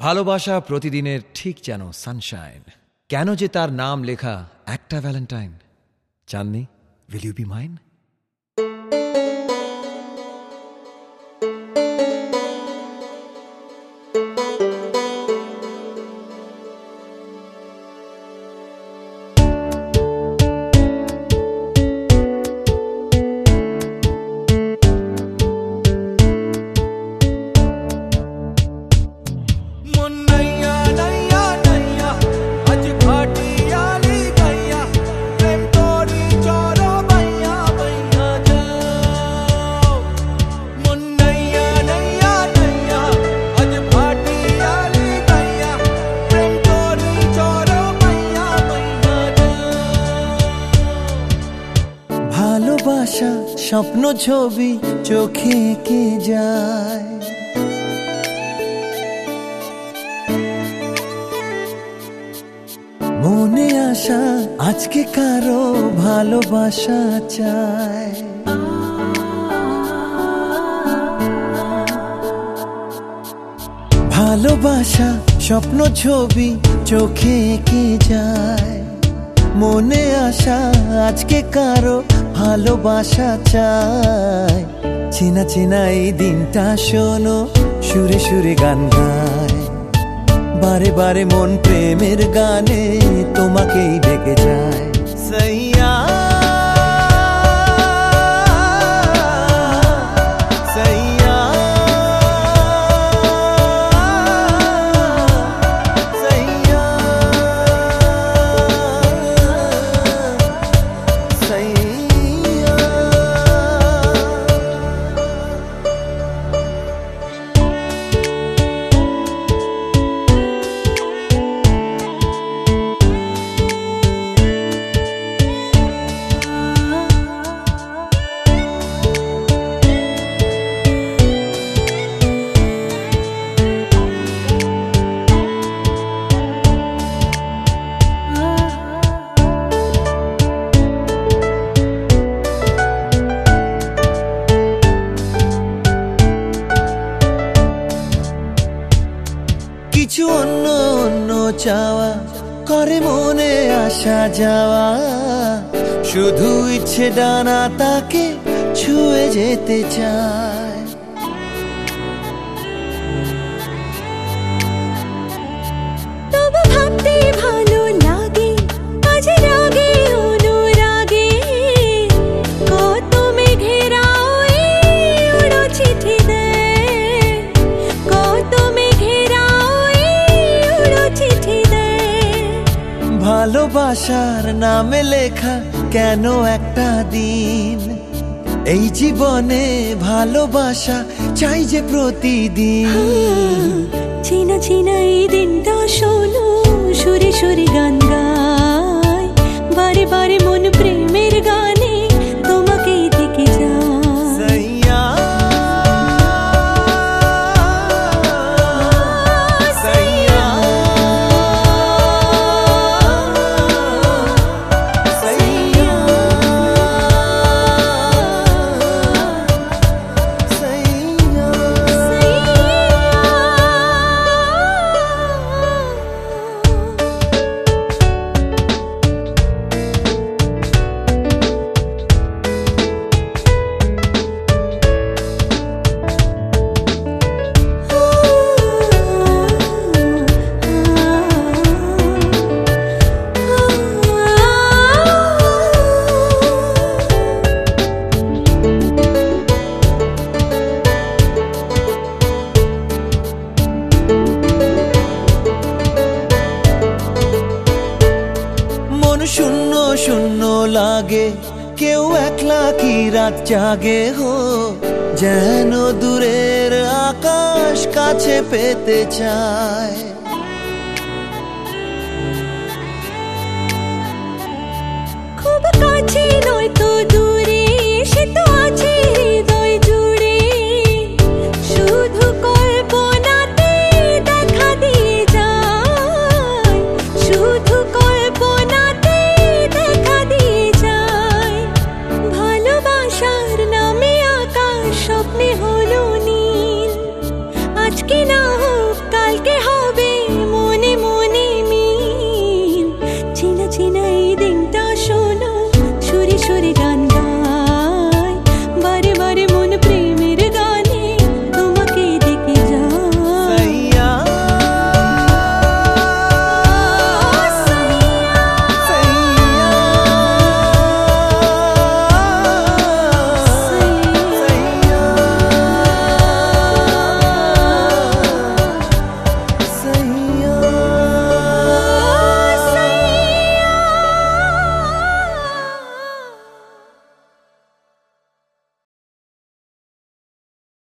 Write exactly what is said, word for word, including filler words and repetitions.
ভালোবাসা প্রতিদিনের ঠিক যেন সানশাইন, কেন যে তার নাম লেখা একটা valentine. Chandni, will you be mine? ভালোবাসা স্বপ্ন ছবি চোখে এঁকে যায়, মনে আসা আজকে কারো ভালোবাসা চায়। ভালোবাসা স্বপ্ন ছবি চোখে এঁকে যায়, মনে আসা আজকে কারো ভালোবাসা চায়। চেনা চেনা এই দিনটা শোনো, সুরে সুরে গান গায়, বারে বারে মন প্রেমের গানে তোমাকেই ডেকে যায়। সাইয়া কিছু অন্য অন্য চাওয়া করে মনে আসা যাওয়া, শুধু ইচ্ছে ডানা তাকে ছুঁয়ে যেতে চায়। তবু ভাবতে ভালো লাগে আজ রাগে অনুরাগে, কত মেঘেরা উড়ো চিঠি দেয়, কত মেঘেরা উড়ো চিঠি দেয়। ভালোবাসার নামে লেখা কেন একটা দিন, এই জীবনে ভালোবাসা চাই যে প্রতিদিন। চেনা চেনা এই দিনটা শোনো, সুরে সুরে গান গায়, বারে বারে মন প্রেমের গানে তোমাকেই থেকে যায়। শূন্য শূন্য লাগে, কেউ একলা কি রাত জাগে হো, যেন দূরের আকাশ কাছে পেতে চায়। খুব কাছে নয় তো দূরে, সে তো আছে